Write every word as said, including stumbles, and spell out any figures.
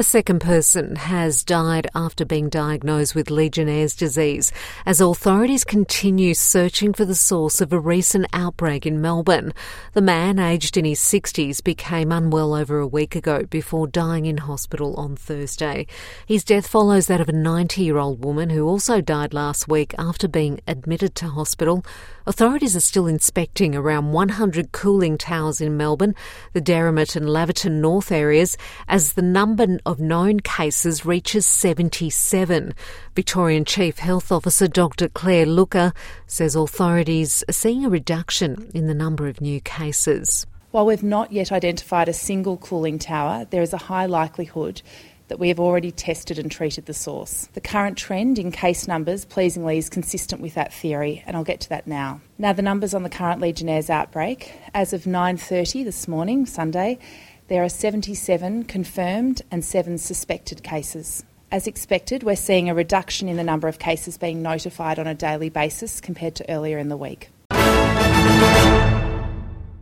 A second person has died after being diagnosed with Legionnaire's disease as authorities continue searching for the source of a recent outbreak in Melbourne. The man, aged in his sixties, became unwell over a week ago before dying in hospital on Thursday. His death follows that of a ninety-year-old woman who also died last week after being admitted to hospital. Authorities are still inspecting around one hundred cooling towers in Melbourne, the Derrimut and Laverton North areas, as the number of known cases reaches seventy-seven. Victorian Chief Health Officer Doctor Claire Looker says authorities are seeing a reduction in the number of new cases. While we've not yet identified a single cooling tower, there is a high likelihood that we have already tested and treated the source. The current trend in case numbers pleasingly is consistent with that theory, and I'll get to that now. Now, the numbers on the current Legionnaire's outbreak. As of nine thirty this morning, Sunday, there are seventy-seven confirmed and seven suspected cases. As expected, we're seeing a reduction in the number of cases being notified on a daily basis compared to earlier in the week.